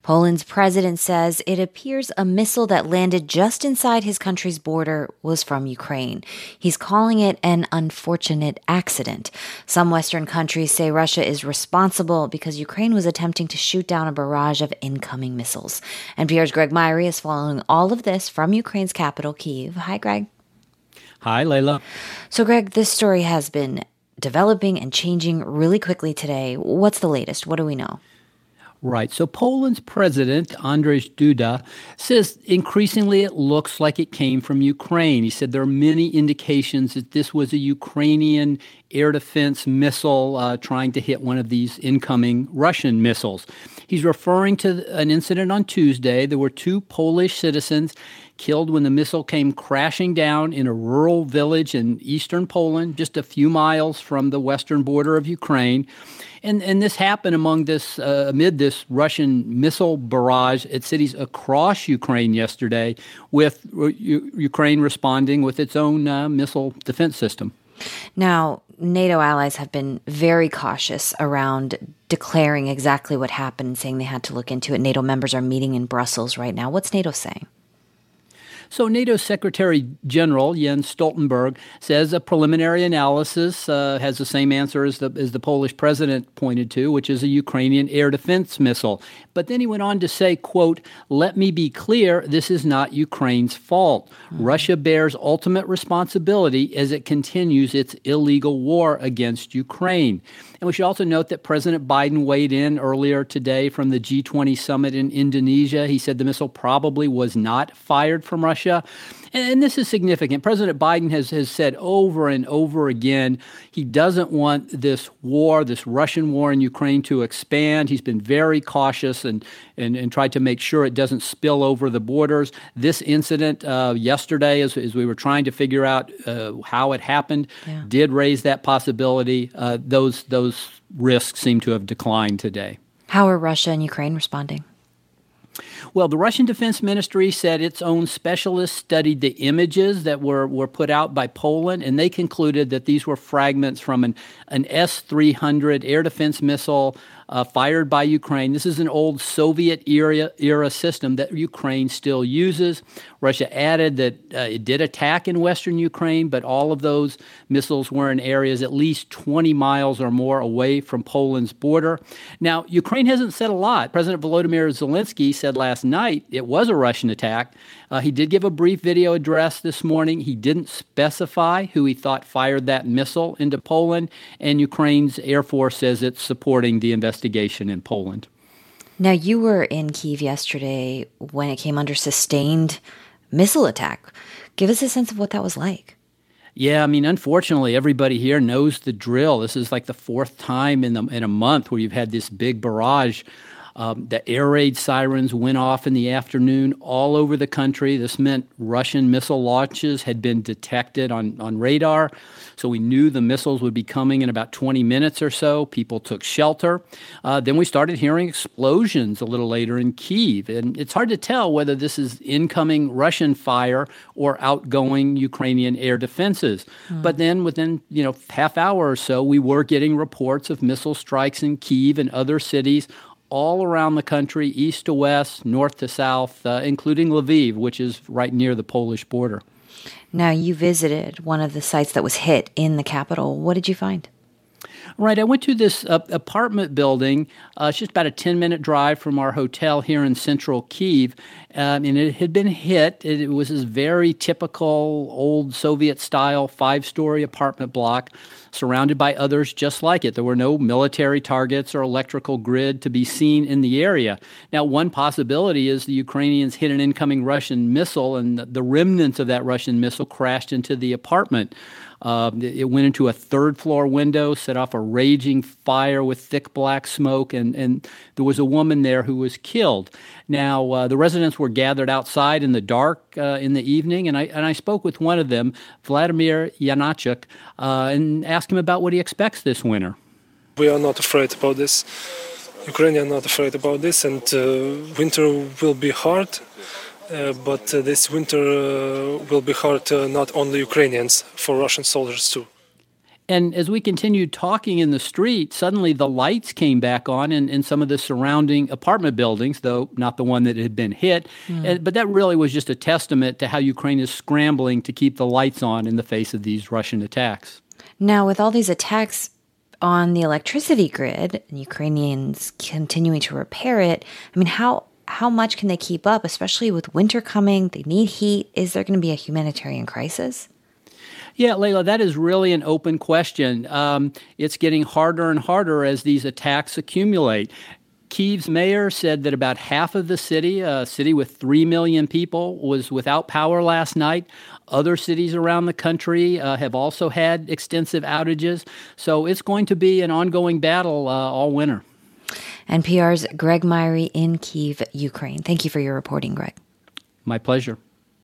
Poland's president says it appears a missile that landed just inside his country's border was from Ukraine. He's calling it an unfortunate accident. Some Western countries say Russia is responsible because Ukraine was attempting to shoot down a barrage of incoming missiles. NPR's Greg Myrie is following all of this from Ukraine's capital, Kyiv. Hi, Greg. Hi, Layla. So, Greg, this story has been developing and changing really quickly today. What's the latest? What do we know? Right. So Poland's president, Andrzej Duda, says increasingly it looks like it came from Ukraine. He said there are many indications that this was a Ukrainian air defense missile trying to hit one of these incoming Russian missiles. He's referring to an incident on Tuesday. There were two Polish citizens killed when the missile came crashing down in a rural village in eastern Poland, just a few miles from the western border of Ukraine. And this happened amid this Russian missile barrage at cities across Ukraine yesterday, with Ukraine responding with its own missile defense system. Now, NATO allies have been very cautious around declaring exactly what happened, saying they had to look into it. NATO members are meeting in Brussels right now. What's NATO saying? So NATO's Secretary General Jens Stoltenberg says a preliminary analysis has the same answer as the Polish president pointed to, which is a Ukrainian air defense missile. But then he went on to say, quote, "Let me be clear, this is not Ukraine's fault. Russia bears ultimate responsibility as it continues its illegal war against Ukraine." And we should also note that President Biden weighed in earlier today from the G20 summit in Indonesia. He said the missile probably was not fired from Russia. And this is significant. President Biden has said over and over again he doesn't want this war, this Russian war in Ukraine, to expand. He's been very cautious and tried to make sure it doesn't spill over the borders. This incident yesterday, as we were trying to figure out how it happened, did raise that possibility. Those risks seem to have declined today. How are Russia and Ukraine responding? Well, the Russian Defense Ministry said its own specialists studied the images that were put out by Poland, and they concluded that these were fragments from an S-300 air defense missile fired by Ukraine. This is an old Soviet-era system that Ukraine still uses. Russia added that it did attack in western Ukraine, but all of those missiles were in areas at least 20 miles or more away from Poland's border. Now, Ukraine hasn't said a lot. President Volodymyr Zelensky said last night it was a Russian attack. He did give a brief video address this morning. He didn't specify who he thought fired that missile into Poland, and Ukraine's Air Force says it's supporting the investigation in Poland. Now, you were in Kyiv yesterday when it came under sustained missile attack. Give us a sense of what that was like. Yeah, I mean, unfortunately, everybody here knows the drill. This is like the fourth time in a month where you've had this big barrage. The air raid sirens went off in the afternoon all over the country. This meant Russian missile launches had been detected on radar. So we knew the missiles would be coming in about 20 minutes or so. People took shelter. Then we started hearing explosions a little later in Kyiv. And it's hard to tell whether this is incoming Russian fire or outgoing Ukrainian air defenses. But then within, half hour or so, we were getting reports of missile strikes in Kyiv and other cities all around the country, east to west, north to south, including Lviv, which is right near the Polish border. Now, you visited one of the sites that was hit in the capital. What did you find? Right. I went to this apartment building. It's just about a 10-minute drive from our hotel here in central Kyiv. And it had been hit. It was this very typical old Soviet-style 5-story apartment block surrounded by others just like it. There were no military targets or electrical grid to be seen in the area. Now, one possibility is the Ukrainians hit an incoming Russian missile, and the remnants of that Russian missile crashed into the apartment. It went into a third-floor window, set off a raging fire with thick black smoke, and there was a woman there who was killed. Now, the residents were gathered outside in the dark in the evening, and I spoke with one of them, Vladimir Yanachuk, and asked him about what he expects this winter. We are not afraid about this. Ukrainians are not afraid about this, and winter will be hard. But this winter will be hard not only Ukrainians, for Russian soldiers too. And as we continued talking in the street, suddenly the lights came back on in some of the surrounding apartment buildings, though not the one that had been hit. But that really was just a testament to how Ukraine is scrambling to keep the lights on in the face of these Russian attacks. Now, with all these attacks on the electricity grid, and Ukrainians continuing to repair it, I mean, how much can they keep up, especially with winter coming? They need heat. Is there going to be a humanitarian crisis? Yeah, Layla, that is really an open question. It's getting harder and harder as these attacks accumulate. Kyiv's mayor said that about half of the city, a city with 3 million people, was without power last night. Other cities around the country have also had extensive outages. So it's going to be an ongoing battle all winter. NPR's Greg Myrie in Kyiv, Ukraine. Thank you for your reporting, Greg. My pleasure.